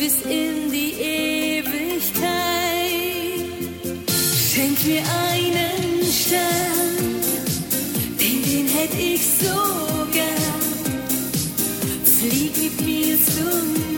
bis in die Ewigkeit. Schenk mir einen Stern, den hätt ich so gern. Flieg mit mir zum